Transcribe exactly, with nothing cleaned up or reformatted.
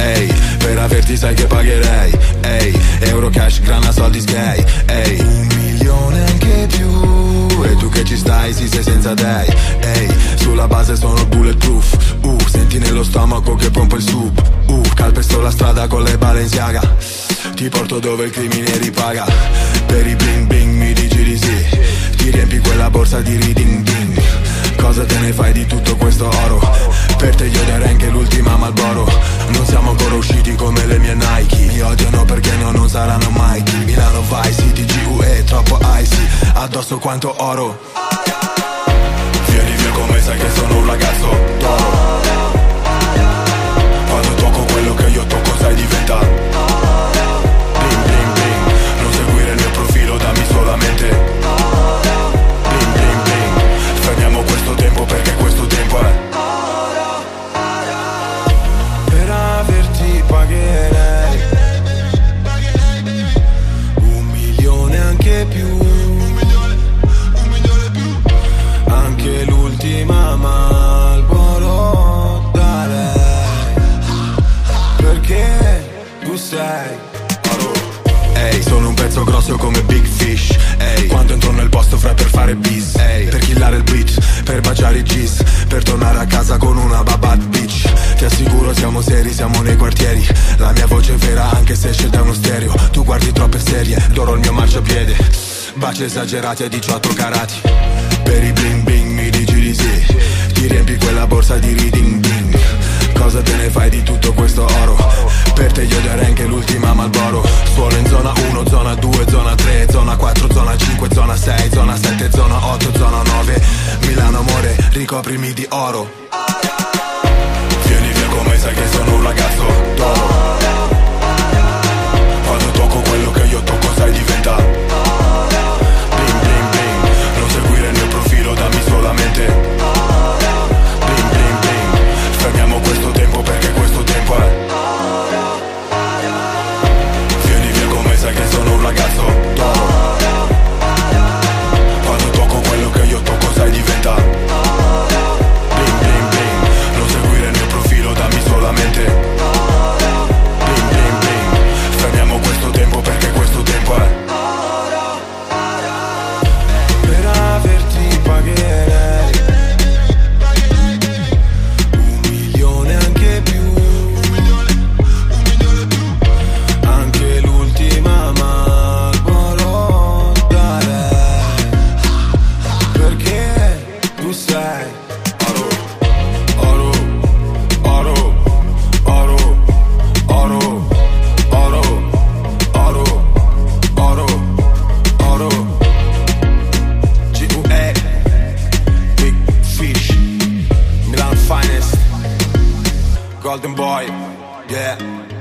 ehi, per averti sai che pagherei, ehi, euro cash, grana, soldi sgay, ehi, un milione anche più, e tu che ci stai, sì sei senza dei, ehi, sulla base sono bulletproof, uh, senti nello stomaco che pompa il soup, uh, calpesto la strada con le Balenciaga, ti porto dove il crimine ripaga, per i bling bling mi dici di sì, ti riempi quella borsa di reading ding, cosa te ne fai di tutto questo oro, per te io darei anche l'ultima Marlboro, non siamo ancora usciti come le mie Nike, mi odiano perché no, non saranno mai, Milano Vice City, G U E, troppo icy, addosso quanto oro, vieni via come sai che sono un ragazzo d'oro, quando tocco quello che io tocco sai diventa bling bling bling, non seguire il mio profilo, dammi solamente bling bling bling, fermiamo questo tempo perché questo tempo è per averti pagherei un milione anche più, anche l'ultima Marlboro darei, perché tu sei oro. Ehi, sono un pezzo grosso come Big Fish, ehi, quando entro nel posto fra per fare bis, ehi, per killare il beat, per baciare i G's, per tornare a casa con una bad bitch, ti assicuro siamo seri, siamo nei quartieri, la mia voce è vera anche se esce da uno stereo, tu guardi troppe serie, d'oro il mio marciapiede, baci esagerati a diciotto carati, per i bling bling mi dici di sì, ti riempi quella borsa di reading ding, cosa te ne fai di tutto questo oro, per te io darei anche l'ultima Marlboro, suono in zona uno, zona due, zona tre, zona quattro, zona cinque, zona sei, zona sette, zona otto, zona nove, Milano amore, ricoprimi di oro, vieni via come sai che sono un ragazzo d'oro, quando tocco quello che io tocco sai diventa bling bling bling, non seguire il mio profilo, dammi solamente bling bling bling, fermiamo questo tempo perché questo tempo è vieni via come sai che sono un ragazzo d'oro, quando tocco quello che io tocco sai diventa bling bling bling, non seguire il mio profilo, dammi solamente bling bling bling, fermiamo questo tempo perché questo tempo è per averti pagherei un milione anche più, anche l'ultima Marlboro darei, perché tu sei oro, oro, oro, oro, oro, oro, oro, oro, oro, G U E, Big Fish, Milan Finest, Golden Boy, yeah.